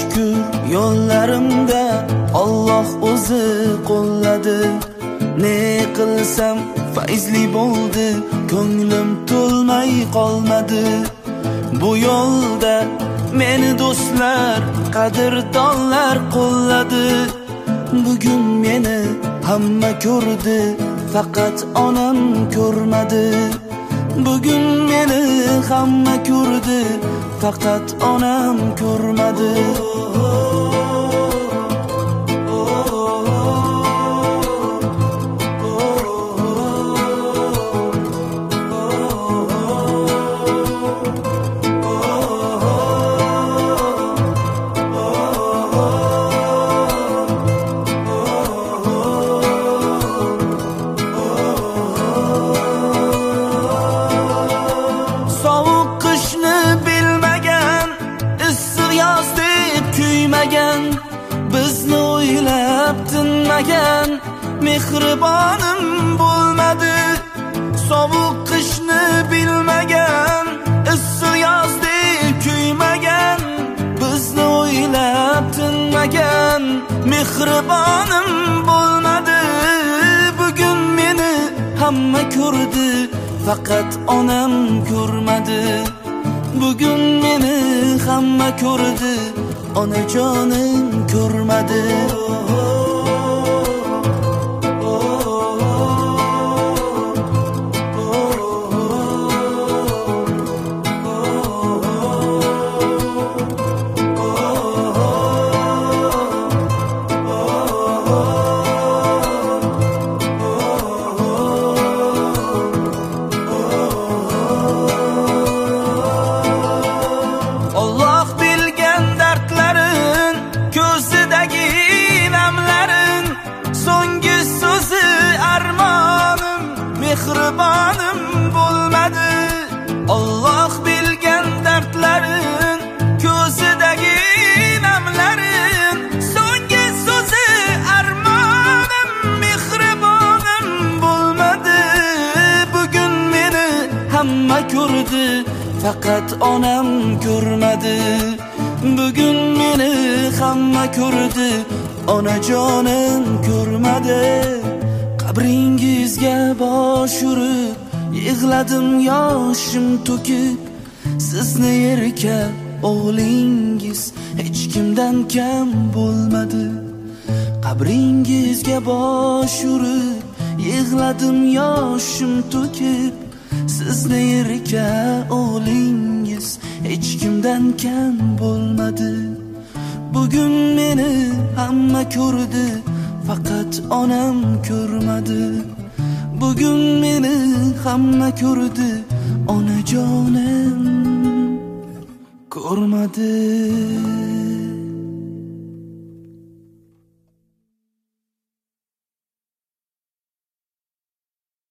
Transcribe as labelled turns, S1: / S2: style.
S1: shukr yo'llarimda Alloh o'zi qo'lladi. Ne qilsam fayzli bo'ldi, ko'nglim to'lmay qolmadi. Bu yo'lda meni do'stlar, qadrdonlar qo'lladi. Bugun meni hamma ko'rdi, faqat onam ko'rmadi. Bugun meni hamma ko'rdi, faqat onam ko'rmadi. Bizni o'ylab tinmagan mehribonim bo'lmadi. Sovuq qishni bilmagan, issiq yozdek kuymagan, bizni o'ylab tinmagan mehribonim bo'lmadi. Bugun meni hamma ko'rdi, faqat onam ko'rmadi. Bugun meni hamma ko'rdi, onajonim ko'rmadi. Mehribonim bo'lmadi. Alloh bilgan dardlarin, ko'zidagi namlarin, so'nggi so'zi armonim. Mehribonim bo'lmadi. Bugun meni hamma ko'rdi, faqat onam ko'rmadi. Bugun meni hamma ko'rdi, onajonim ko'rmadi. Qabringizga bosh urib yig'ladim yoshim to'kib. Sizni erkak o'g'lingiz hech kimdan kam bo'lmadi. Qabringizga bosh urib yig'ladim yoshim to'kib. Sizni erkak o'g'lingiz hech kimdan kam bo'lmadi. Bugun meni hamma ko'rdi, faqat onam ko'rmadi. Bugun meni hamma ko'rdi, onajonim ko'rmadi.